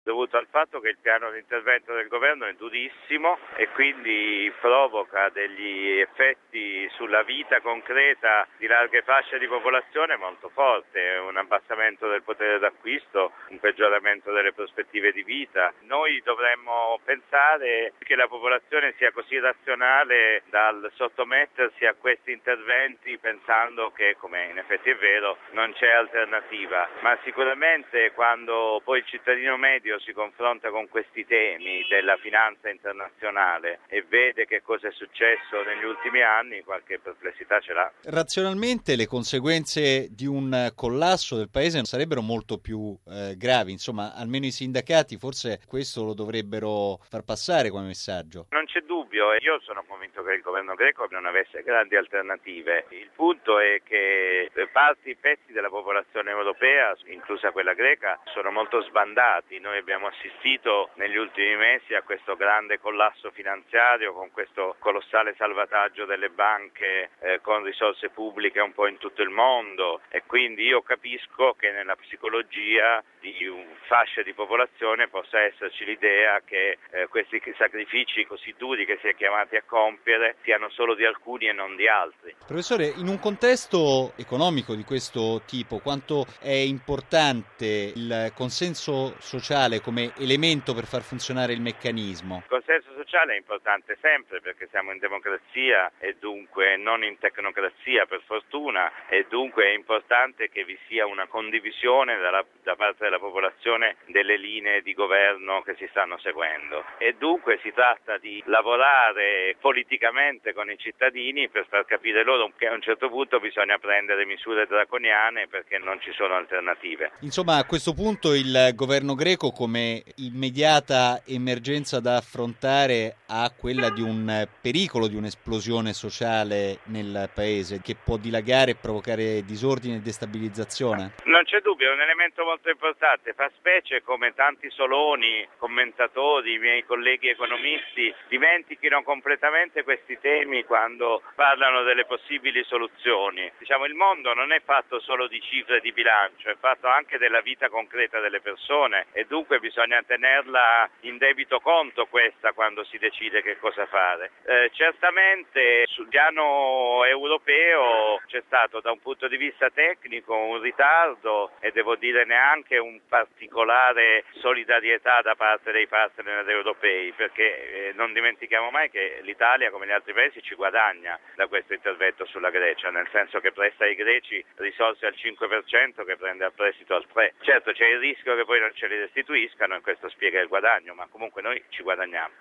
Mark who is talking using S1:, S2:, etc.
S1: dovuto al fatto che il piano di intervento del governo è durissimo e quindi provoca degli effetti sulla vita concreta di larghe fasce di popolazione molto forte, un abbassamento del potere d'acquisto, un peggioramento delle prospettive di vita. Noi dovremmo pensare che la popolazione sia così razionale dal sottomettersi a questi interventi pensando che, come in effetti è vero, non c'è alternativa, ma sicuramente quando poi il cittadino medio si confronta con questi temi della finanza internazionale e vede che cosa è successo negli ultimi anni, qualche perplessità ce l'ha.
S2: Razionalmente le conseguenze di un collasso del paese sarebbero molto più gravi, insomma, almeno i sindacati forse questo lo dovrebbero far passare come messaggio.
S1: Non c'è dubbio, io sono convinto che il governo greco non avesse grandi alternative. Il punto è che pezzi della popolazione europea, inclusa quella greca, sono molto sbandati. Noi abbiamo assistito negli ultimi mesi a questo grande collasso finanziario con questo colossale salvataggio delle banche con risorse pubbliche un po' in tutto il mondo e quindi io capisco che nella psicologia di fasce di popolazione possa esserci l'idea che questi sacrifici così duri che si è chiamati a compiere siano solo di alcuni e non di altri.
S2: Professore, in un contesto economico di questo tipo, quanto è importante il consenso sociale come elemento per far funzionare il meccanismo?
S1: Il consenso sociale è importante sempre perché siamo in democrazia e dunque non in tecnocrazia per fortuna e dunque è importante che vi sia una condivisione da parte della popolazione delle linee di governo che si stanno seguendo e dunque si tratta di lavorare politicamente con i cittadini per far capire loro che a un certo punto bisogna prendere misure draconiane perché non ci sono alternative.
S2: Insomma, a questo punto il governo greco come immediata emergenza da affrontare ha quella di un pericolo, di un'esplosione sociale nel paese che può dilagare e provocare disordine e destabilizzazione?
S1: Non c'è dubbio, è un elemento molto importante, fa specie come tanti soloni, commentatori, i miei colleghi economisti dimentichino completamente questi temi quando parlano delle possibili soluzioni. Diciamo, il mondo non è fatto solo di cifre di bilancio, è fatto anche della vita concreta delle persone e dunque bisogna tenerla in debito conto questa quando si decide che cosa fare. Certamente sul piano europeo c'è stato da un punto di vista tecnico un ritardo e devo dire neanche un particolare solidarietà da parte dei partner europei perché non dimentichiamo mai che l'Italia come gli altri paesi ci guadagna da questo intervento sulla Grecia, nel senso che presta ai greci risorse al 5% che prende a prestito al 3%. Certo c'è il rischio che poi non ce li restituiscano e questo spiega il guadagno, ma comunque noi ci guadagniamo.